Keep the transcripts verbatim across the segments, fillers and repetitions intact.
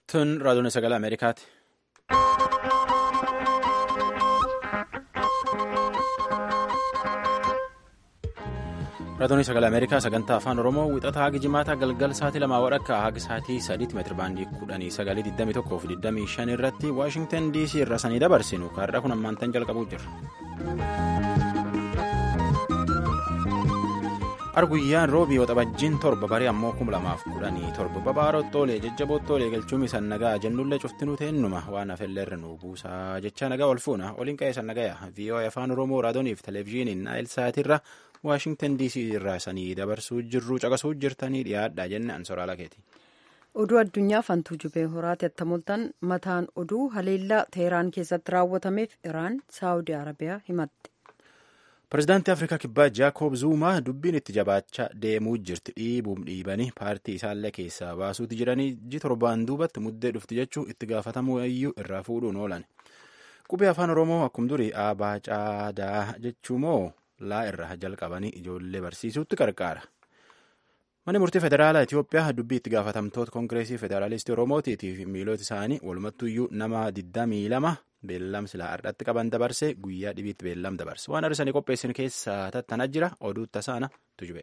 Tun raadiyoon sagalee Ameerikaati. Raadiyoon sagalee Ameerikaa sagantaa afaan Oromoo wixataa haga jimaataa galgal sa'aatii lamaa walakkaa haga sa'aatii sadiitti meetira baandii kudhanii sagalii digdamii tokkoo fi digdamii shan irratti Waashingtan D C irra sanii dabarsinu kaarraa kun ammaantan jalqabuu jirra. Arguyyaan roobii waxabajjiin torba barii ammoo kuma lamaaf kudhanii torba babaarottoolee jajjaboottoolee galchuun san nagaa jennullee cuftinuu teennuma waan hafelleerra nu buusaa jecha nagaa wal fuuna waliin qa'ee san nagaya V O A afaan Oromoo raadiyooniif televezyiiniin naayil sa'aatirra Waashingtan D C irraa sanii dabarsuu jirru caqasuu jirtanii dhiyaadhaa jenne ansoraala keeti. Oduu addunyaa fantuu jubee horaati attamoltan mataan oduu haleellaa Teheraan keessatti raawwatameef Iraan Saawudii Arabiyaa himatti. Pireezidaantii Afrikaa Kibbaa Jaakob Zuumaa dubbiin itti jabaachaa deemuu jirti dhiibuum dhiibanii paartii isaallee keessaa baasuuti jiranii ji torbaan duubatti muddee dhufti jechuu itti gaafatamuu iyyuu irraa fuudhuun oolan. Qubee afaan Oromoo akkuma durii aabaa caadaa jechuu moo laa irraa jalqabanii ijoollee barsiisuutti qarqaara. Manni murtii federaalaa Itoophiyaa dubbii itti gaafatamtoota koongireesii federaalistii Oromootiitiif miilota isaanii walumattuyyuu nama digdamii lama beellam silaa har'atti qaban dabarse guyyaa dhibiitti beellam dabarse waan har'isanii qopheessin keessaa tattanaa jira oduu tasaana tujube.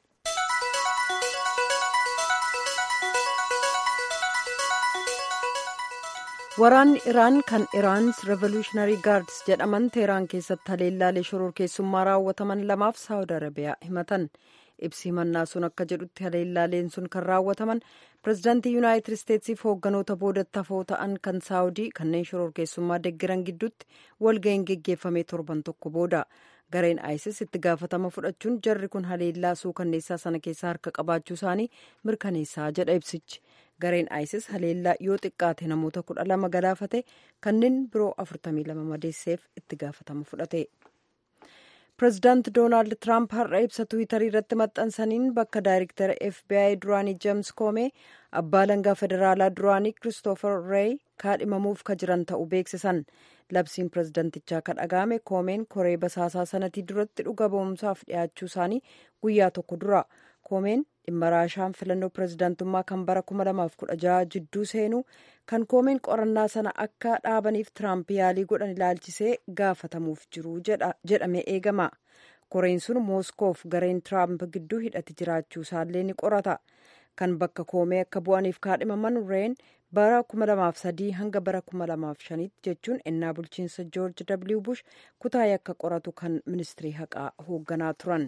Waraanni Iraan kan Iraan's Revolutionary Guards jedhaman Teheraan keessatti haleellaalee shororkeessummaa raawwataman lamaaf Saawud Arabiyaa himatan. Ibsi himannaa sun akka jedhutti haleellaaleen sun kan raawwataman pireezidaantii yuunaayitid isteetsiif hoogganoota boodatti hafoo ta'an kan saawudii kanneen shororkeessummaa deggeran gidduutti walga'iin geggeeffamee torban tokko booda gareen isis itti gaafatama fudhachuun jarri kun haleellaa suukanneessaa sana keessaa harka qabaachuu isaanii mirkaneessaa jedha ibsichi. Gareen isis haleellaa yoo xiqqaate namoota kudha lama galaafate kanneen biroo afurtamii lama madeesseef itti gaafatama fudhate. Pireezidaanti Doonaald Tiraamp har'a ibsa Tiwiitarii irratti maxxansaniin bakka daayirektara F B I duraanii Jeems Koomee abbaa alangaa federaalaa duraanii Kiristoofer Reey kaadhimamuuf ka jiran ta'uu beeksisan. Labsiin pireezidantichaa kan dhaga'ame Koomeen koree basaasaa sanatii duratti dhuga ba'umsaaf dhiyaachuu isaanii guyyaa tokko dura. Koomeen dhimma raashaan filannoo pireezidantummaa kan bara kuma lamaaf kudha jaha jidduu seenuu kan Koomeen qorannaa sana akka dhaabaniif Tiraamp yaalii godhan ilaalchisee gaafatamuuf jiru jedhamee eegama. Koreen sun Mooskoof gareen Tiraamp gidduu hidhati jiraachuu isaallee ni qorata. Kan bakka Koomee akka bu'aniif kaadhimaman Reen bara kuma lamaaf sadii hanga bara kuma lamaaf shanitti jechuun ennaa bulchiinsa Joorji W. Bush kutaa yakka qoratu kan ministirii haqaa hoogganaa turan.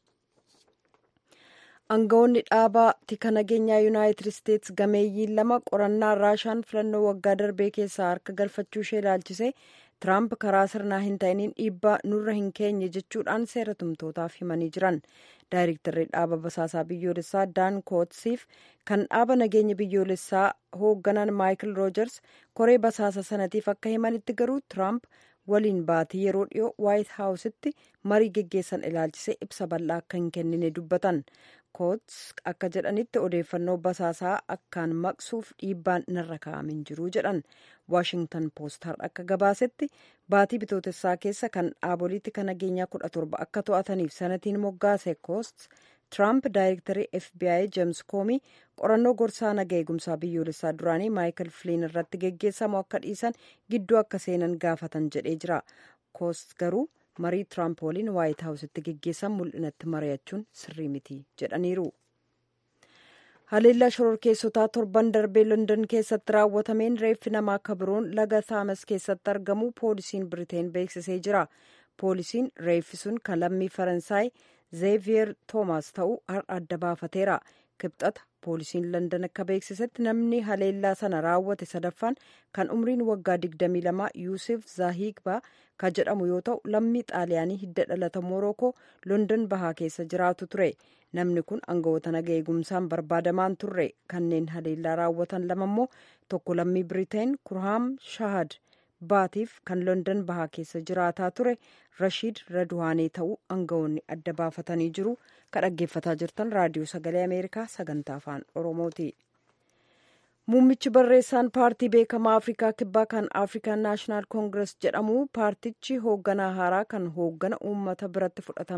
Aangawoonni dhaabaa tika nageenyaa yuunaayitid isteetsi gameeyyiin lama qorannaa raashaan filannoo waggaa darbee keessaa harka galfachuu ishee ilaalchise Tiraamp karaa sirnaa hin ta'iniin dhiibbaa nurra hin keenye jechuudhaan seera tumtootaaf himanii jiran. Daayirektarri dhaaba basaasaa biyyoolessaa Daan Kootsiif kan dhaaba nageenya biyyoolessaa hoogganan Maayikil Roojers koree basaasa sanatiif akka himanitti garuu Tiraamp waliin baatii yeroo dhiyoo Waayit Haawusitti marii geggeessan ilaalchisee ibsa bal'aa akka hin kennine dubbatan. Koots akka jedhanitti odeeffannoo basaasaa akkaan maqsuuf dhiibbaan narra kaa'amin jiru jedhan. Waashingtan Poost har'a akka gabaasetti baatii bitootessaa keessa kan dhaaboliitti kan nageenyaa kudha torba akka to'ataniif sanatiin moggaase Koost Tiraamp daayirektarii F B I Jeems Koomii qorannoo gorsaa naga eegumsaa biyyoolessaa duraanii Maayikil Filiin irratti geggeessamu akka dhiisan gidduu akka seenan gaafatan jedhee jira. Koost garuu marii Tiraamp waliin Waayit Haawusitti geggeessan mul'inatti mari'achuun sirrii miti jedhaniiru. Haleellaa shororkeessotaa torban darbee London keessatti raawwatameen reeffi namaa akka biroon laga Taames keessatti argamu poolisiin Biriteen beeksisee jira. Poolisiin reeffi sun kan lammii Faransaay Zeeviyer Toomaas ta'uu har'a adda baafateera. Kibxata poolisiin London akka beeksisetti namni haleellaa sana raawwate sadaffaan kan umriin waggaa digdamii lama Yuusuf Zaahigbaa kan jedhamu yoo ta'u lammii xaaliyaanii hidda dhalata Morookoo London bahaa keessa jiraatu ture. Namni kun aangawoota naga eegumsaan barbaadamaan turre. Kanneen haleellaa raawwatan lama immoo tokko lammii Biriteen Kurhaam Shahad baatiif kan London bahaa keessa jiraataa ture Rashiid Raduwaanee ta'uu aangawoonni adda baafatanii jiru. Kan dhaggeeffataa jirtan raadiyoo sagalee Ameerikaa sagantaa afaan Oromooti. Muummichi barreessaan paartii beekamaa Afrikaa Kibbaa kan African National Congress jedhamu paartichi hoogganaa haaraa kan hooggana uummata biratti fudhatama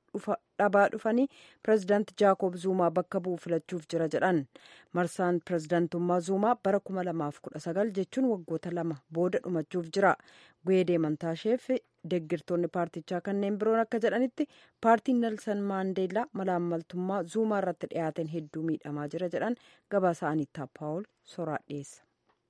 dhabaa dhufanii pireezidaanti jaakob zuumaa bakka bu'u filachuuf jira jedhan. Marsaan pireezidaantummaa zuumaa bara kuma lamaaf kudha sagal jechuun waggoota lama booda dhumachuuf jira. Gweedee Mantaasheef deggirtoonni paartichaa kanneen biroon akka jedhanitti paartiin Nelson Maandeellaa malaammaltummaa zuumaa irratti dhiyaateen hedduu miidhamaa jira jedhan. Gabaasa Anittaa Paawul soraa dhiyeessa.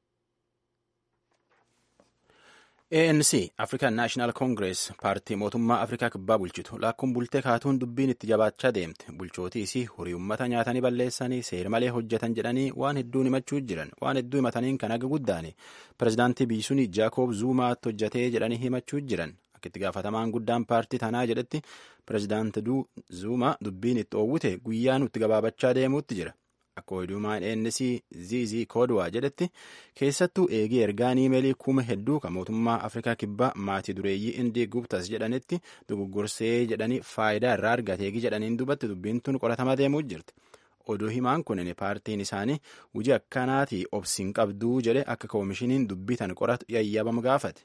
A N C African National Congress paartii mootummaa Afrikaa kibbaa bulchitu lakkoon bultee kaatuun dubbiin itti jabaachaa deemte. Bulchootiis horii uummata nyaatanii balleessanii seera malee hojjetan jedhanii waan hedduun himachuu jiran. Waan hedduu himataniin kan aga guddaani pireezidaantii biisuun Jaakob Zuumaatti hojjetee jedhanii himachuu jiran. Akka itti gaafatamaan guddaan paartii tanaa jedhetti pireezidaanti Zuumaa dubbiin itti oowwite guyyaa nutti gabaabachaa deemuutti jira. Akka oduumaan A N C Zizi Kodwaa jedhetti keessattuu eegii ergaan iimeelii kuma hedduu kan mootummaa Afrikaa kibbaa maatii dureeyyii Indii Guptas jedhanitti dogoggorsee jedhanii faayidaa irraa argate eegii jedhaniin duubatti dubbiin tun qoratamaa deemuu jirti. Oduu himaan kunin paartiin isaanii hojii akkanaatii obsiin qabduu jedhe akka koomishiniin dubbii tan qoratu yayyabamu gaafate.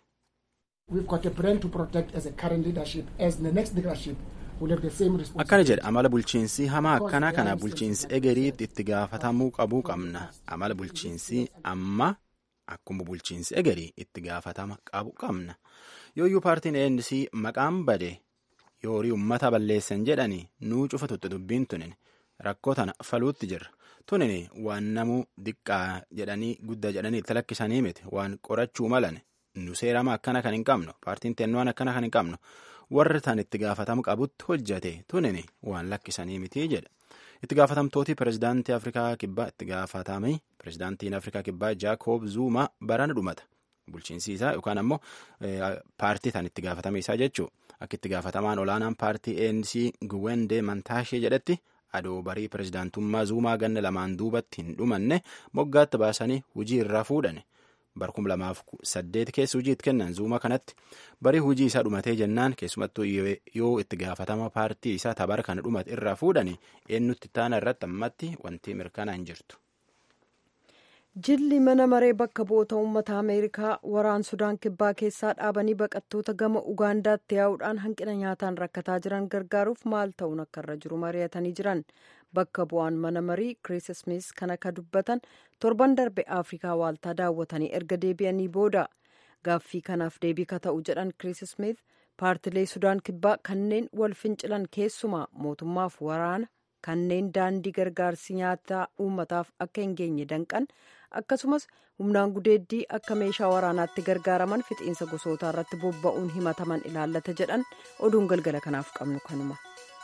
Akkana jedhe amala bulchiinsi hamaa akkanaa kana bulchiinsi egeriitti itti gaafatamuu qabuu qabna. Amala bulchiinsi amma akkuma bulchiinsi egerii itti gaafatama qabu qabna. Yooyyuu paartiin A N C maqaan bade yoorii uummata balleessan jedhanii nuu cufa tutte dubbiin tunin rakkoo tana faluutti jirra. Tunin waan namuu diqqaa jedhanii guddaa jedhanii itti lakkisanii miti waan qorachuu malan nu seerama akkana kan hin qabnu paartiin tennuwaan akkana kan hin qabnu. Warri tan itti gaafatamu qabutti hojjate tunin waan lakkisanii miti jedha. Itti gaafatamtooti pireezidaantii Afrikaa kibbaa itti gaafatame pireezidaantiin Afrikaa kibbaa Jaakob Zuumaa barana dhumata. Bulchiinsi isaa yookaan ammoo paartii tan itti gaafatame isaa jechuu akka itti gaafatamaan olaanaan paartii A N C Gweedee Mantaashee jedhetti adoo barii pireezidaantummaa Zuumaa ganna lamaan duubatti hin dhumanne moggaatti baasanii hujii irraa fuudhane. Bara kuma lamaaf saddeet keessa hojii itti kennan Zuumaa kanatti barii hojii isaa dhumatee jennaan keessumattuu yoo itti gaafatama paartii isaa tabara kana dhumate irraa fuudhani eenyutti taana irratti ammatti wanti mirkanaa hin jirtu. Jilli mana maree bakka bu'oota uummata Ameerikaa waraan Sudaan kibbaa keessaa dhaabanii baqattoota gama Ugaandaatti yaa'uudhaan hanqina nyaataan rakkataa jiran gargaaruuf maal ta'uun akka irra jiru mari'atanii jiran. Bakka bu'aan mana marii Chris Smith kan akka dubbatan torban darbe Afrikaa waaltaa daawwatanii erga deebi'anii booda gaaffii kanaaf deebii ka ta'u jedhan Chris Smith paartilee Sudaan kibbaa kanneen wal fincilan keessumaa mootummaaf waraana kanneen daandii gargaarsi nyaataa uummataaf akka hin geenye danqan akkasumas humnaan gudeeddii akka meeshaa waraanaatti gargaaraman fixiinsa gosootaa irratti bobba'uun himataman ilaallata jedhan oduun galgala kanaaf qabnu kanuma.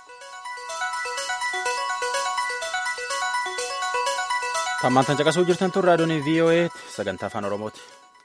Tammaantan caqasuu jirtan tun raadiyoon V O A sagantaa afaan Oromooti.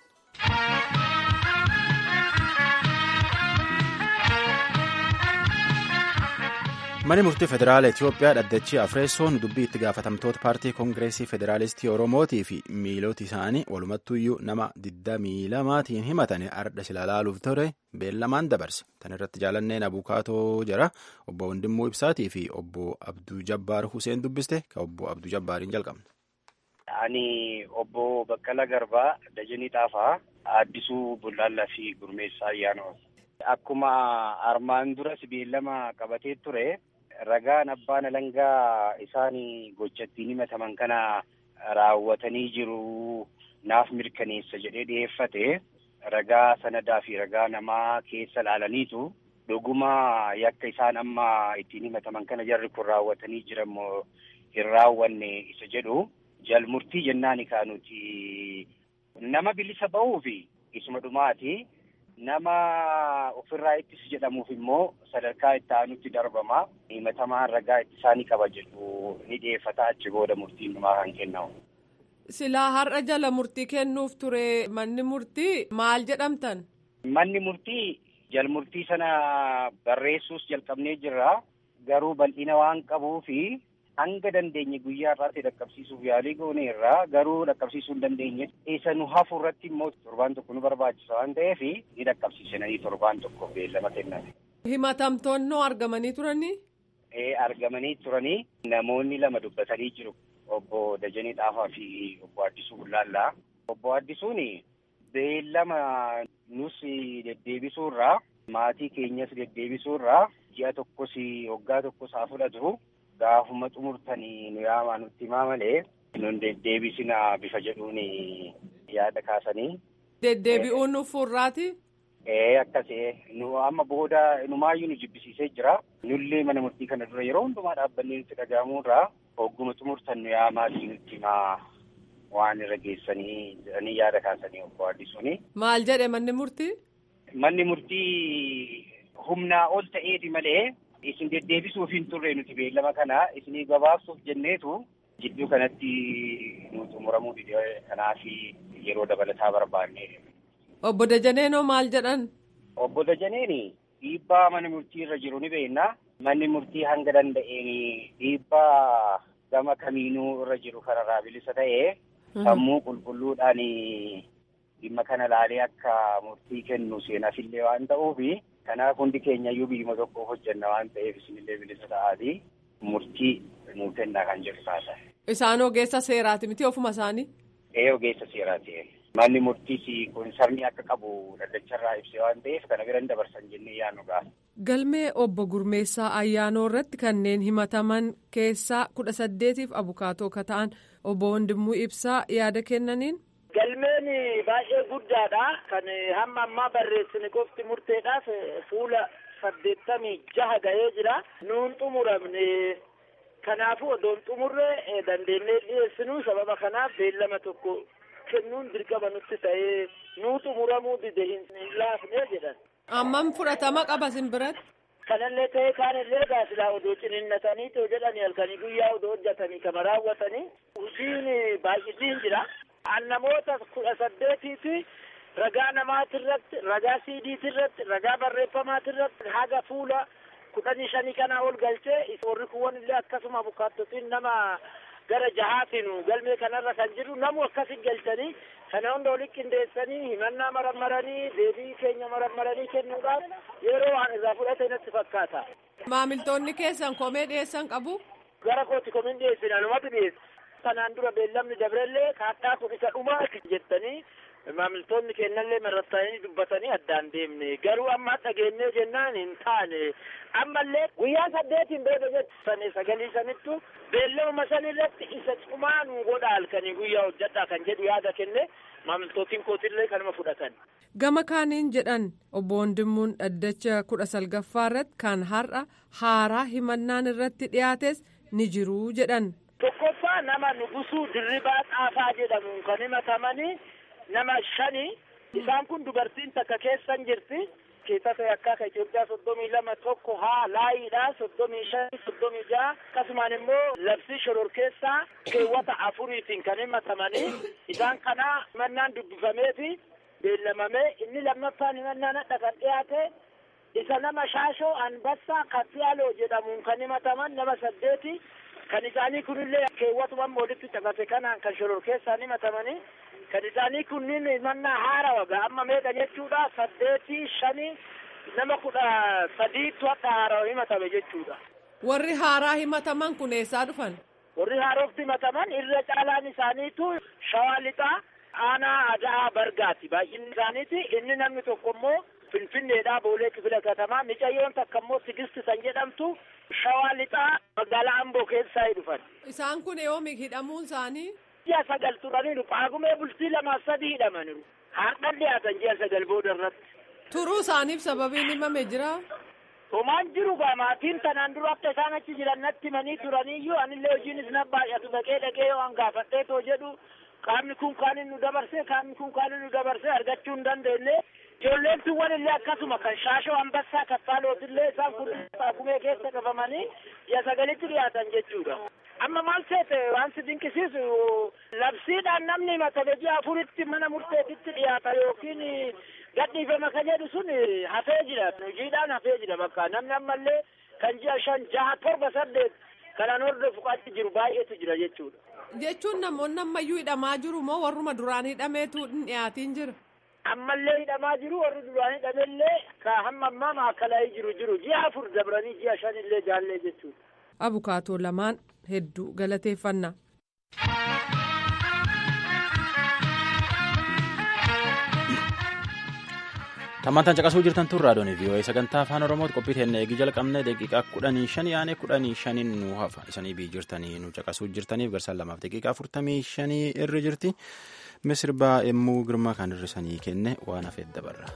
Manni murtii federaala Itoophiyaa dhaddachii Afreessoon dubbii itti gaafatamtoota paartii koongireesii federaalistii Oromootii fi miilota isaanii walumattuyyuu nama digdamii lamaatiin himatanii arda silaalaaluuf ture beellamaan dabarse. Tan irratti jaalanneen Abukaatoo jira obbo Wandimmoo Ibsaatii fi obbo Abduu Jabbaar Huseen dubbiste ka obbo Abduu Jabbaariin jalqabne. Ani obbo Baqqala Garbaa Dajanii Xaafaa Addisuu Bullaallaa fi Gurmeessaa Ayyaanoo. Akkuma armaan duras beellama qabatee ture ragaan abbaan alangaa isaanii gochattiin himataman kana raawwatanii jiru naaf mirkaneessa jedhee dhiyeeffate ragaa sanadaa fi ragaa namaa keessa laalaniitu dhuguma yakka isaan amma ittiin himataman kana jarri kun raawwatanii jiranmoo hin raawwanne isa jedhu jalmurtii jennaani kaanuti nama bilisa ba'uu fi isuma dhumaati. Nama ofirraa ittis jedhamuuf immoo sadarkaa itti aanutti darbama. Himatamaan ragaa itti isaanii qaba jedhu ni dhiyeeffata achi booda murtiin dhumaa kan kennamu. Silaa har'a jala murtii kennuuf ture manni murtii maal jedhamtan? Manni murtii jalmurtii sana barreessuus jalqabnee jirra. Garuu bal'ina waan qabuufi hanga dandeenye guyyaa irraatti dhaqqabsiisuuf yaalii goone irraa garuu dhaqqabsiisuu hin dandeenye. Isa nu hafu irratti immoo torbaan tokko nu barbaachisa waan ta'eef ni dhaqqabsiisanii torbaan tokko beellama kennan. Himatamtoonni argamanii turanii? Ee argamanii turanii namoonni lama dubbatanii jiru. Obbo Dajanee Xaafaa fi obbo Addisuu Bullaallaa. Obbo Addisuun beellama nus deddeebisuurraa maatii keenyas deddeebisuurraa ji'a tokkos waggaa tokkos haa fudhatu gaafuma xumurtanii nu yaamaa nutti himaa malee nun deddeebisinaa bifa jedhuun yaada kaasanii. Deddeebi'uun nu furraati? Ee akkasii nu amma booda numaayyuu nu jibbisiisee jira. Nullee mana murtii kana dura yeroo hundumaa dhaabbannee nutti dhaga'amuurraa hogguma xumurtan nu yaamaa nutti himaa waan irra geessanii jedhanii yaada kaasanii obbo Addisuuni. Maal jedhe manni murtii? Manni murtii humnaa ol ta'eeti malee isin deddeebisuuf hin turre nuti beellama kana isinii gabaabsuuf jenneetu jidduu kanatti nu xumuramuu dide kanaaf yeroo dabalataa barbaanne. Obbo Dajaneenoo maal jedhan? Obbo Dajaneeni dhiibbaa mana murtii irra jiru ni beekna. Manni murtii hanga danda'een dhiibbaa gama kamiinuu irra jiru kanarraa bilisa ta'ee sammuu qulqulluudhaan dhimma kana laalee akka murtii kennu seenaafillee waan ta'uuf kanaaf hundi keenyayyuu biyyuma tokkoof hojjenna waan ta'eef isinillee bilisa ta'aatii murtii nuu kennaa kan jedhu taasa. Isaan ogeessa seeraati miti ofuma isaanii? Ee ogeessa seeraati. Manni murtiis kun sabni akka qabu daddacharraa ibsee waan ta'eef kana bira dabarsan jennee yaadnu ga'a. Galmee obbo Gurmeessaa Ayyaanoo irratti kanneen himataman keessaa kudha saddeetiif abukaatoo ka ta'an obbo Wandimuu Ibsaa yaada kennaniin. Galmeen baay'ee guddaadha. Kan hamma ammaa barreessine qofti murteedhaaf fuula saddeettamii jaha ga'ee jira. Nuun xumuramne kanaafuu odoon xumurree dandeenyee dhiyeessinu sababa kanaaf beellama tokko kennuun dirqama nutti ta'ee nuu xumuramuu dide hin laafne jedhan. Ammam fudhatama qaba sin biratti? Kanallee ta'ee kaanillee gaasilaa odoo ciniinnatanii too jedhanii halkanii guyyaa odoo hojjetanii kama raawwatanii hojiin baay'isiin jira. An namoota kudha saddeetiiti ragaa namaatirratti ragaa siidiitirratti ragaa barreeffamaatirratti haga fuula kudhanii shanii kanaa ol galchee warri kuwwan illee akkasuma abukaattotiin nama gara jahaatiin galmee kanarra kan jiru namu akkasin galchanii kana hunda oli qindeessanii himannaa marammaranii deebii keenya marammaranii kennuudhaaf yeroo waan irraa fudhate natti fakkaata. Maamiltoonni keessan komee dhiyeessan qabu? Gara kooti komiin dhiyeessin anumatu dhiyeessa. Kanaan dura beellamni dabrellee kaadhaa kun isa dhumaa jettanii maamiltoonni kennallee marrattaanii dubbatanii addaan deemne garuu amma dhageenyee jennaan hin taane ammallee guyyaa saddeetiin booda jettanii sagalii sanittu beellama sanirratti isa cumaa nu godha halkanii guyyaa hojjedhaa kan jedhu yaada kenne maamiltootiin kootillee kanuma fudhatan. Gama kaaniin jedhan obbo Wandimmuun dhaddacha kudha salgaffaa irratti kan har'a haaraa himannaan irratti dhiyaates ni jiruu jedhan. Tokkoffaa nama Nugusuu Dirribaa Xaafaa jedhamuun kan himatamanii nama shani isaan kun dubartiin takka keessan jirti keessatti akka ka Itoophiyaa soddomii lama tokko haa laayiidha soddomii shan soddomii jaha akkasumaan immoo labsii shororkeessaa keewwata afuriitiin kan himatamanii isaan kana himannaan dubbifameeti beellamamee inni lammaffaan himannaan hadha kan dhiyaate isa nama Shaashoo Anbassaa Kaffiyaaloo jedhamuun kan himataman nama saddeeti. Kan isaanii kunillee keewwatumaan walitti cabate kanaan kan shororkeessaan himatamanii kan isaanii kunniin himannaa haarawaa amma meeqa jechuudha saddeetii shanii nama kudha sadiitu akka haarawaa himatame jechuudha. Warri haaraa himataman kun eessaa dhufan? Warri haarofti himataman irra caalaan isaaniitu Shawaa Lixaa aanaa Ada'aa Bargaati baay'inni isaaniiti inni namni tokko immoo Finfinneedhaa Boolee Kifila Katamaa Micayyoon takka immoo Tigisti san jedhamtu Shawaa Lixaa magaalaa Amboo keessaa dhufan. Isaan kun yoomi hidhamuun isaanii? Ji'a sagal turaniiru paagumee bultii lamaaf sadii hidhamaniiru. Har'an dhiyaatan ji'a sagal booda irratti. Turuu isaaniif sababiin himame jira? Homaan jiru gaa maatiin tanaan dura akka isaan achi jiran natti himanii turaniiyyuu anillee hojiinis na baay'atu dhaqee dhaqee yoo an gaafadhee too jedhu qaamni kun kaan inni nu dabarsee qaamni kun kaan inni nu dabarsee argachuu hin dandeenye. Ijoolleen tuwwan illee akkasuma kan Shaashoo Anbassaa Kaffaalootillee isaan kun paagumee keessa qabamanii ji'a sagalitti dhiyaatan jechuudha. Amma maal seete waan si dinqisiisu labsiidhaan namni himatame ji'a afuritti mana murteetitti dhiyaata yookiin gadhiifama kan jedhu sun hafee jira hojiidhaan hafee jira bakka namni ammallee kan ji'a shan jaha torba saddeet kanaan hordofu qaatti jiru baay'eetu jira jechuudha. Jechuun namoonni ammayyuu hidhamaa jiru moo warruma duraan hidhameetu hin dhiyaatiin jira? Ammallee hidhamaa jiru warri duraan hidhamellee ka hamma ammaa maakalaa'ii jiru jiru ji'a afur dabranii ji'a shan illee jaallee jechuudha. Abukaatoo lamaan hedduu galateeffannaa. Tammantaan caqasuu jirtan tun raadiyoon V O A sagantaa afaan Oromooti qophii teennee eegi jalqabne daqiiqaa kudhanii shanii yaane kudhanii shaniin nu hafa isanii bii jirtanii nu caqasuu jirtaniif garsaan lamaaf daqiiqaa afurtamii shanii irra jirti misirbaa emmuu girmaa kan hirrisanii kenne waan hafeet dabarra.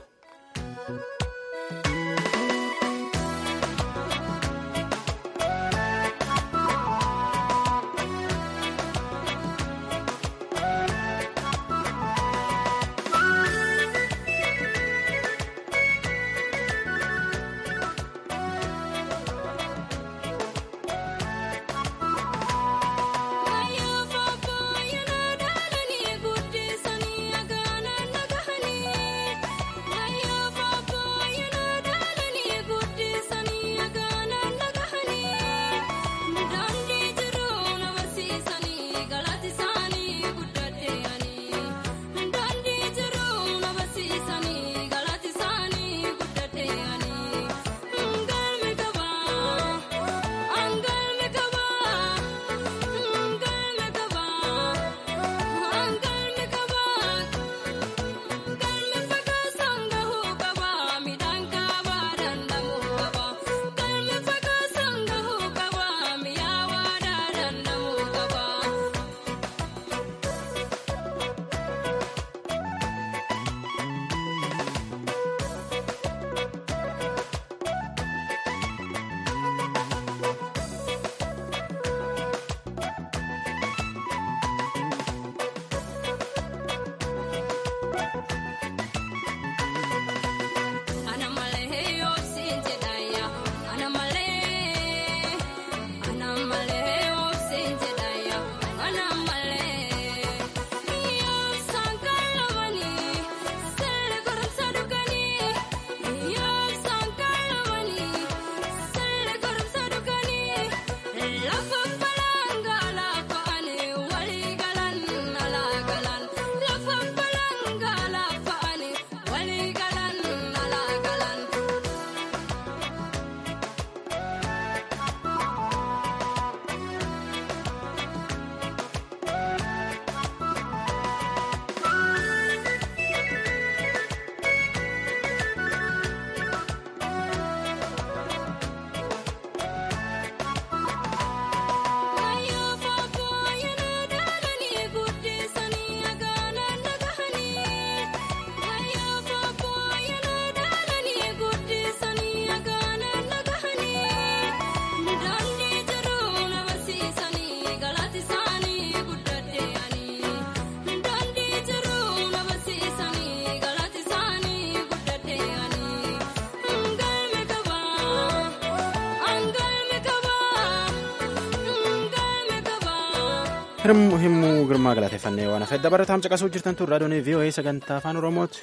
Himmuu girmaa galateeffannee waan hafeet dabarataam caqasuu jirtan tun raadiyoon V O A sagantaa afaan Oromooti.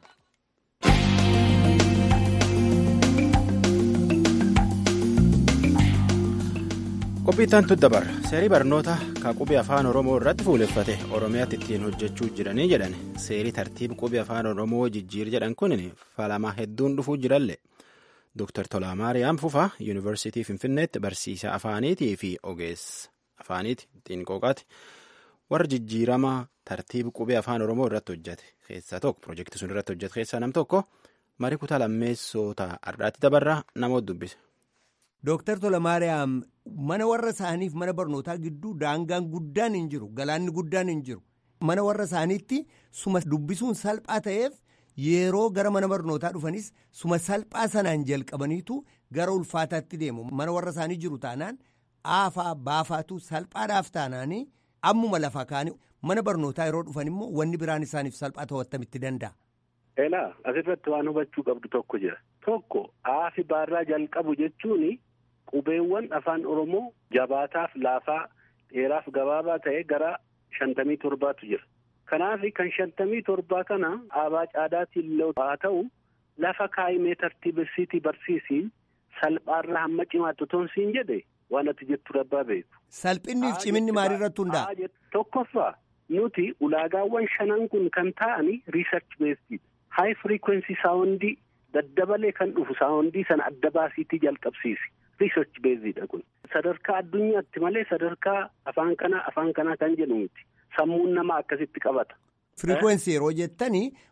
Qophiitaan tun dabarra seerii barnoota qubee afaan Oromoo irratti fuuleffate Oromiyaatti ittiin hojjechuu jiranii jedhan seerii tartiiba qubee afaan Oromoo jijjiir jedhan kun falama hedduun dhufuu jiralle. Dooktar Tolaa Maariyaam Fufaa Yuunivarsiitii Finfinneetti barsiisaa afaaniitii fi ogeessa afaaniiti ittiin qooqaati warra jijjiirama tartiiba qubee afaan Oromoo irratti hojjete keessaa tokko piroojeektii sun irratti hojjete keessaa nam tokko marii kutaa lammeessota ardaatti dabarraa namoota dubbise. Dooktar Tolaa Maariyaam mana warra isaaniif mana barnootaa gidduu daangaan guddaan hin jiru galaanni guddaan hin jiru mana warra isaaniitti suma dubbisuun salphaa ta'eef yeroo gara mana barnootaa dhufanis suma salphaa sanaan jalqabaniitu gara ulfaataatti deemu mana warra isaanii jiru taanaan aafaa baafaatu salphaadhaaf taanaanii ammuma lafa kaanii mana barnootaa yeroo dhufan immoo wanni biraan isaaniif salphaa ta'uttamitti danda'a. Elaa asirratti waan hubachuu qabdu tokko jira tokko aafi baarraa jalqabu jechuun qubeewwan afaan Oromoo jabaataaf laafaa dheeraaf gabaabaa ta'e gara shantamii torbaatu jira. Kanaaf kan shantamii torbaa kana aabaa caadaatiin haa ta'u lafa kaa'imee tartiibessiitii barsiisii salphaarraa hamma cimaatti toonsiin jedhe waan ati jettu rabbaa beeku. Salphinniif ciminni maalirratti hundaa'a? Tokkoffaa nuti ulaagaawwan shanan kun kan ta'ani research based high frequency soundii daddabalee kan dhufu soundii sana adda baasiitii jalqabsiisi research based kun sadarkaa addunyaatti malee sadarkaa afaan kanaa afaan kanaa kan jedhu miti sammuun namaa akkasitti qabata. Frequency yeroo jettanii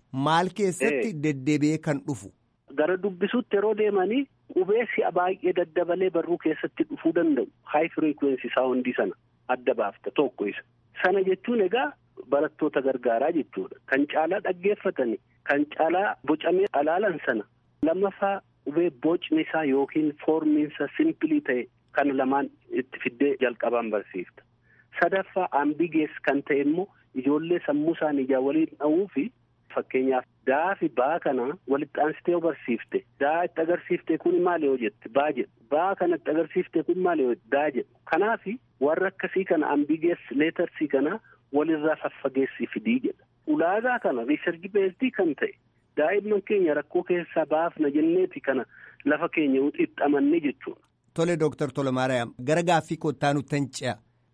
maal keessatti deddeebi'ee kan dhufu. Gara dubbisuutti yeroo deemanii qubee si'a baay'ee daddabalee barruu keessatti dhufuu danda'u. High frequency sound sana adda baafta tokko isa. Sana jechuun egaa barattoota gargaaraa jechuudha. Kan caalaa dhaggeeffatanii, kan caalaa bocamee alaalan sana. Lammaffaa qubee bocni isaa yookiin foormiinsa simplii ta'e kan lamaan itti fiddee jalqabaan barsiifta. Sadaffaa ambigees kan ta'e immoo ijoollee sammuu isaanii ijaa waliin dha'uu fi fakkeenyaaf daa fi baa kana walitti aansitee yoo barsiifte daa itti agarsiifte kun maali yoo jette baa jedhu baa kana itti agarsiifte kun maali yoo daa jedhu. Kanaaf warra akkasii kana ambigees leetarsii kana walirraa faffageessii fidii jedha. Ulaagaa kana riisarchi beestii kan ta'e daa'imman keenya rakkoo keessaa baafna jenneeti kana lafa keenya itti amanne jechuudha. Tole Dooktar Tolamaariyaam gara gaaffii kottaa nutti hin ce'a.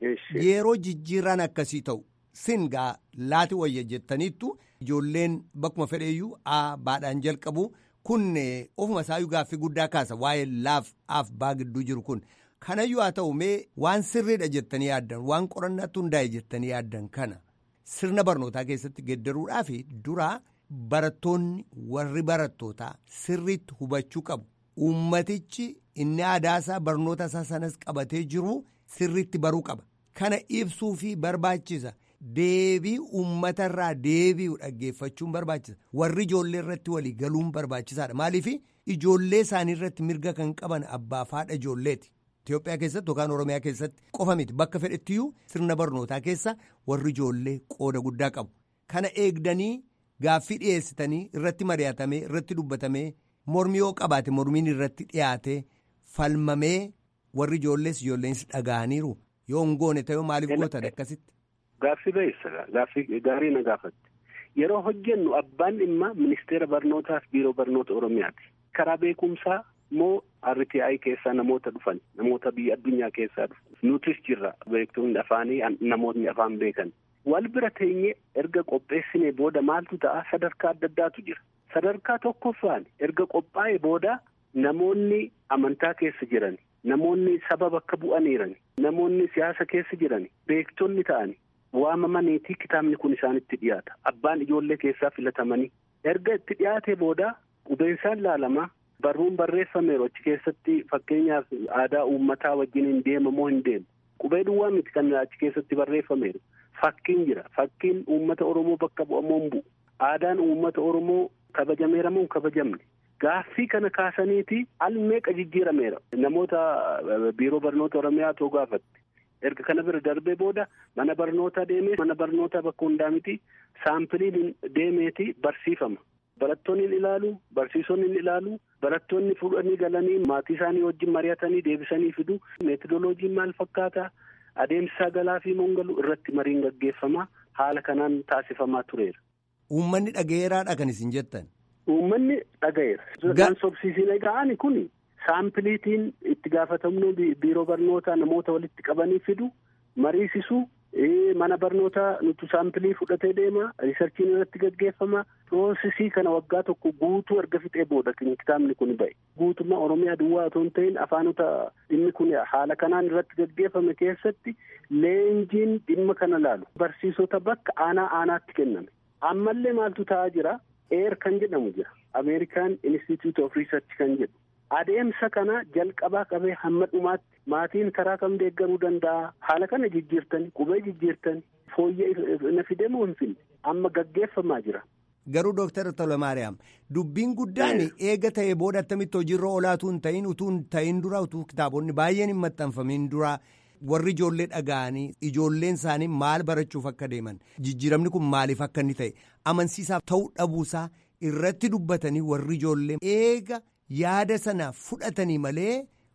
Yeroo jijjiirraan akkasii ta'u singaa laati wayya jettaniittu ijoolleen bakkuma fedheeyyuu a baadhaan jalqabu kun ofuma isaayyuu gaaffii guddaa kaasa waa'ee laaf af baa gidduu jiru kun. Kanayyuu haa ta'u mee waan sirriidha jettanii yaaddan waan qorannaatti hundaa'e jettanii yaaddan kana sirna barnootaa keessatti geddaruudhaaf duraa barattoonni warri barattootaa sirriitti hubachuu qabu. Uummatichi inni aadaasaa barnoota isaa sanas qabatee jiru sirriitti baruu qaba. Kana ibsuu fi barbaachisa. Deebii uummatarraa deebi'u dhaggeeffachuun barbaachisa. Warri ijoollee irratti walii galuun barbaachisaadha. Maaliif ijoollee isaanii irratti mirga kan qaban abbaa fi haadha ijoolleeti. Itoophiyaa keessatti yookaan Oromiyaa keessatti qofa miti bakka fedhettiyyuu sirna barnootaa keessa warri ijoollee qooda guddaa qabu. Kana eegdanii gaaffii dhiyeessitanii irratti mari'atamee irratti dubbatamee mormii yoo qabaate mormiin irratti dhiyaatee falmamee warri ijoollees ijoolleenis dhaga'aniiru yoo hin goone ta'ee maaliif gootan akkasitti. Gaaffii ba'eessa gaaffii gaarii na gaafatte. Yeroo hojjennu abbaan dhimma ministeera barnootaa fi biiroo barnoota Oromiyaati. Karaa beekumsaa moo R T I keessaa namoota dhufan namoota biyya addunyaa keessaa dhufan nutis jirra beektoonni afaanii namootni afaan beekan. Wal bira teenyee erga qopheessinee booda maaltu ta'a sadarkaa adda addaatu jira. Sadarkaa tokkoffaan erga qophaa'ee booda namoonni amantaa keessa jiran, namoonni saba bakka bu'aniiran, namoonni siyaasa keessa jiran, beektonni ta'ani waamamaniitii kitaabni kun isaanitti dhiyaata. Abbaan ijoollee keessaa filatamanii erga itti dhiyaatee booda qubeensaan laalama. Barruun barreeffameeru achi keessatti fakkeenyaaf aadaa uummataa wajjin hin deema moo hin deemu. Qubee duwwaa miti kan achi keessatti barreeffameeru. Fakkiin jira. Fakkiin uummata Oromoo bakka bu'amoo hin bu'u. Aadaan uummata Oromoo kabajameera moo hin kabajamne. Gaaffii kana kaasaniiti al meeqa jijjiirameera. Namoota biiroo barnoota Oromiyaa too gaafatte. Erga kana bira darbee booda mana barnootaa deemee mana barnootaa bakka hundaa miti saampiliin deemeeti barsiifama. Barattoonni ni ilaalu, barsiisonni ni ilaalu, barattoonni fuudhanii galanii maatii isaanii wajjin mari'atanii deebisanii fidu. Meetodoloojiin maal fakkaata? Adeemsa galaa fi mongalu irratti mariin gaggeeffama. Haala kanaan taasifamaa tureera. Uummanni dhaga'eeraadha kan isin jettan? Uummanni dhaga'eera. Kan sobsiisiin egaan kun saampiliitiin itti gaafatamnu biiroo barnootaa namoota walitti qabanii fidu, mariisisuu. Mana barnootaa nuti saampilii fudhatee deema. Riisarchiin irratti gaggeeffama. Piroosesii kana waggaa tokko guutuu erga fixee booda kitaabni kun ba'e. Guutummaa Oromiyaa duwwaa otoo hin ta'in afaanota dhimmi kun haala kanaan irratti gaggeeffame keessatti leenjiin dhimma kana laalu. Barsiisota bakka aanaa aanaatti kenname. Ammallee maaltu ta'aa jira? Eer kan jedhamu jira. American Institute of Research kan jedhu. Adeemsa kana jalqabaa qabee hamma dhumaatti maatiin karaa kam deeggaruu danda'a. Haala kana jijjiirtanii qubee jijjiirtanii fooyya'ee na fidee moo hin finne amma gaggeeffamaa jira. Garuu Dooktar Tolamaariyaam dubbiin guddaan eega ta'ee booda attamitti hojiirra olaatu hin ta'in utuu hin ta'in dura utuu kitaabonni baay'een hin maxxanfamin dura warri ijoollee dhaga'anii ijoolleen isaanii maal barachuuf akka deeman jijjiiramni kun maaliif akka inni ta'e amansiisaaf ta'uu dhabuusaa irratti dubbatanii warri ijoollee eega. Yaada sana fudhatanii malee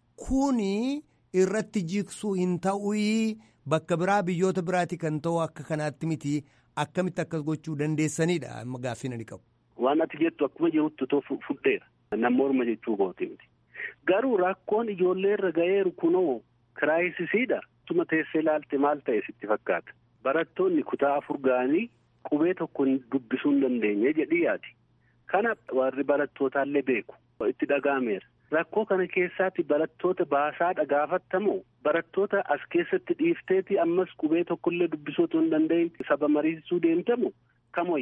kuni irratti jiksuu hin ta'uu bakka biraa biyyoota biraati kan ta'u akka kanaatti miti akkamitti akkas gochuu dandeessanidha amma gaaffii ani qabu. Waan ati jettu akkuma jirutti too fudheera. Nama orma jechuu kooti miti. Garuu rakkoon ijoollee irra ga'eeru kunoo kiraayisiidha. Tuma teessee ilaalte maal ta'e sitti fakkaata. Barattoonni kutaa afur ga'anii qubee tokko dubbisuu hin dandeenye jedhii yaadi. Kana warri barattootallee beeku. Itti dhaga'ameera. Rakkoo kana keessaatti barattoota baasaa dhagaafattamoo barattoota as keessatti dhiifteeti ammas qubee tokkollee dubbisuu otoo hin danda'in saba mariisisuu deemtamu kam wayya.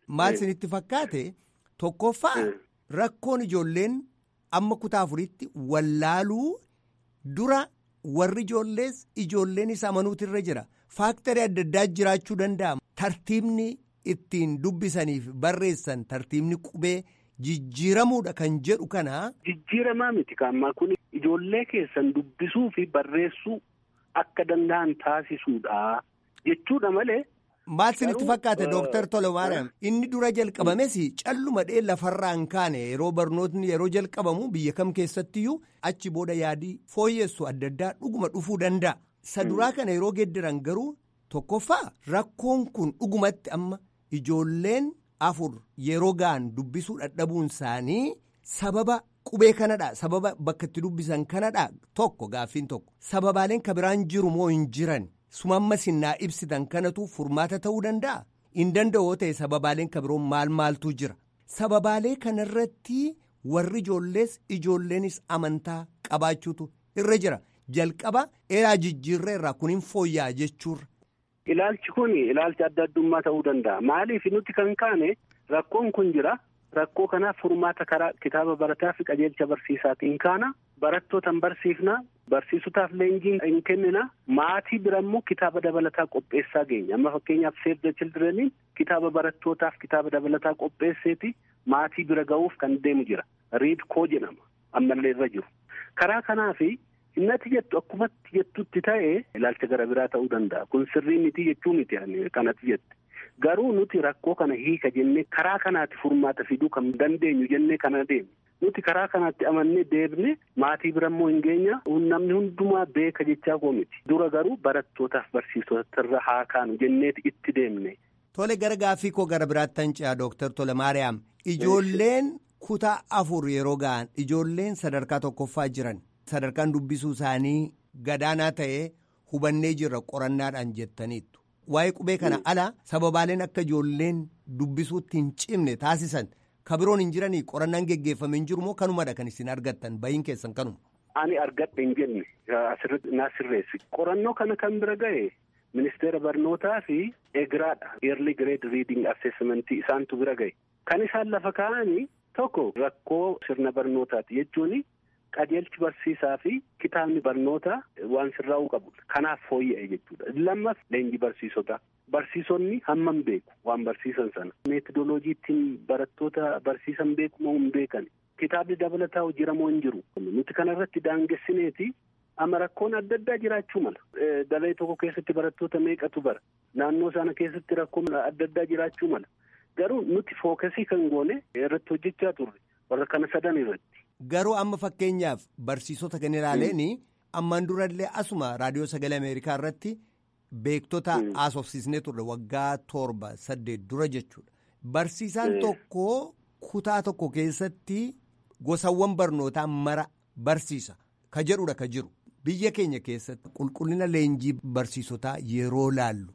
maal isinitti fakkaate tokkoffaa rakkoon ijoolleen amma kutaa afuritti wallaaluu dura warri ijoollees ijoolleenis amanuutu irra jira. Faaktarii adda addaa jiraachuu danda'a. Tartiibni ittiin dubbisaniif barreessan tartiibni qubee jijjiiramuudha kan jedhu kana. Jijjiiramaa miti kaammaa kun ijoollee keessan dubbisuu fi barreessuu akka danda'an taasisuudha jechuudha malee. Maal isinitti fakkaate Dooktar Tolamaariyaam inni dura jalqabames callumadhee lafarraan kaane yeroo barnootni yeroo jalqabamu biyya kam keessattiyyuu achi booda yaadii fooyyessu adda addaa dhuguma dhufuu danda'a. Saduraa kana yeroo geeddaran garuu tokkoffaa rakkoon kun dhugumatti amma ijoolleen afur yeroo ga'an dubbisuu dadhabuun isaanii sababa qubee kanadha sababa bakka itti dubbisan kanadha tokko gaaffiin tokko sababaaleen kabiraan jiru moo hin jiran. Sumamma sinnaa ibsitan kanatu furmaata ta'uu danda'a. Hin danda'oo ta'e sababaaleen kabiroon maal maaltu jira. Sababaalee kanarratti warri ijoollees ijoolleenis amantaa qabaachuutu irra jira. Jalqaba eeraa jijjiirra irraa kun hin fooyya'aa jechuurra. Ilaalchi kun ilaalcha adda addummaa ta'uu danda'a. Maaliif nuti kan kaane rakkoon kun jira. Rakkoo kanaaf furmaata karaa kitaaba barataa fi qajeelcha barsiisaatiin kaana. Barattootaan barsiifna. Barsiisotaaf leenjiin hin kennina. Maatii bira immoo kitaaba dabalataa qopheessaa geenya. Amma fakkeenyaaf Save the Children kitaaba barattootaaf kitaaba dabalataa qopheesseeti maatii bira ga'uuf kan deemu jira. Read koo jedhama. Ammallee irra jiru. Karaa kanaafi innati jettu akkumatti jettutti ta'ee ilaalcha gara biraa ta'uu danda'a. Kun sirrii miti jechuu miti kanatti jette. Garuu nuti rakkoo kana hiika jennee karaa kanaatti furmaata fiduu kan dandeenyu jennee kana deemne. Nuti karaa kanaatti amannee deebne maatii bira immoo hin geenya namni hundumaa beeka jechaa koo miti. Dura garuu barattootaaf barsiisotarra haa kaanu jenneeti itti deemne. Tole gara gaaffii koo gara biraatti hancaa Dooktar Tolamaariyaam. Ijoolleen kutaa afur yeroo ga'an ijoolleen sadarkaa tokkoffaa jiran sadarkaan dubbisuu isaanii gadaanaa ta'ee hubannee jirra qorannaadhaan jettaniittu. Waa'ee qubee kana ala sababaaleen akka ijoolleen dubbisuutti hin cimne taasisan. Kabiroon hin jiranii qorannaan geggeeffame hin jiru moo kanumadha kan isin argattan bahiin keessan kanuma. Ani argadhe hin jenne asirratti naa sirreessi. Qorannoo kana kan bira ga'e ministeera barnootaa fi eegiraadha. Early grade reading assessment isaantu bira ga'e. Kan isaan lafa kaa'anii tokko rakkoo sirna barnootaati jechuun qajeelchi barsiisaa fi kitaabni barnootaa waan sirraa'uu qabu. Kanaaf fooyya'e jechuudha. Lammas leenjii barsiisotaa. Barsiisonni hammam beeku waan barsiisan sana. Meetodoloojii ittiin barattoota barsiisan beeku moo hin beekan. Kitaabni dabalataa hojjira moo hin jiru. Nuti kanarratti daangessineeti amma rakkoon adda addaa jiraachuu mala. Dalee tokko keessatti barattoota meeqatu bara. Naannoo sana keessatti rakkoon adda addaa jiraachuu mala. Garuu nuti fookasii kan goone irratti hojjechaa turre warra kana sadan irratti. Garuu amma fakkeenyaaf barsiisota kan ilaaleeni ammaan durallee asuma raadiyoo sagalee Ameerikaa irratti. Beektota haasofsiisnee turre waggaa torba saddeet dura jechuudha. Barsiisaan tokko kutaa tokko keessatti gosawwan barnootaa mara barsiisa ka jedhudha ka jiru. Biyya keenya keessatti qulqullina leenjii barsiisotaa yeroo laallu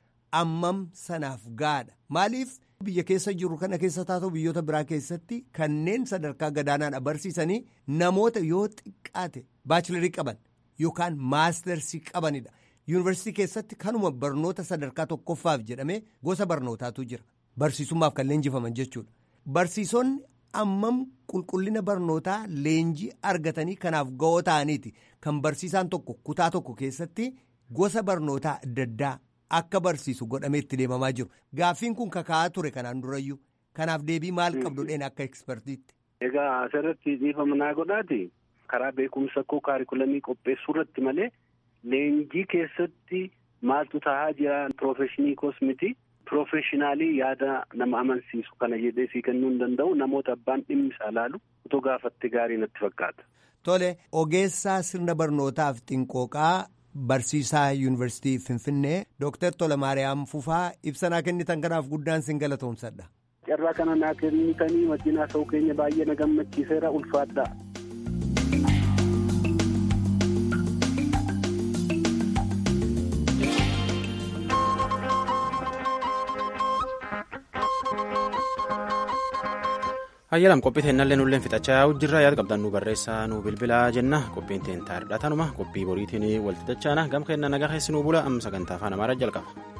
ammam sanaaf gaadha. Maaliif biyya keessa jiru kana keessa taatoo biyyoota biraa keessatti kanneen sadarkaa gadaanaadha barsiisanii namoota yoo xiqqaate baachilarii qaban yookaan maastersii qabanidha. Yuunivarsiitii keessatti kanuma barnoota sadarkaa tokkoffaaf jedhamee gosa barnootaatu jira. Barsiisummaaf kan leenjifaman jechuudha. Barsiisonni ammam qulqullina barnootaa leenjii argatanii kanaaf ga'oo ta'aniiti. Kan barsiisaan tokko kutaa tokko keessatti gosa barnootaa adda addaa akka barsiisu godhamee itti deemamaa jiru. Gaaffiin kun kaka'aa ture kanaan durayyuu. Kanaaf deebii maal qabdu dheen akka ekspertiitti. Egaa asirratti dhiifama naa godhaati. Karaa beekumsa koo kaarikulamii qopheessuu irratti malee. Leenjii keessatti maaltu taa'aa jira piroofeshinii koos miti. Piroofeshinaalii yaada nama amansiisu kana jedhee sii kennuu hin danda'u namoota abbaan dhimmi isaa laalu otoo gaafatte gaarii natti fakkaata. Tole ogeessaa sirna barnootaaf xinqooqaa barsiisaa yuunivarsiitii Finfinnee Dooktar Tolamaariyaam Fufaa ibsanaa kennitan kanaaf guddaan sin galatoomsadha. Carraa kana naa kennitanii wajjinaa ta'uu keenya baay'ee na gammachiiseera ulfaadha. Ayyalam qophii teennallee nulleen fixachaa jirra yaada qabdan nu barreessaa nu bilbilaa jenna qophiin teen taa'edha tanuma qophii boriitiin wal fixachaana gam kenna nagaa keessi nu bula amma sagantaa afaan amaaraa jalqaba.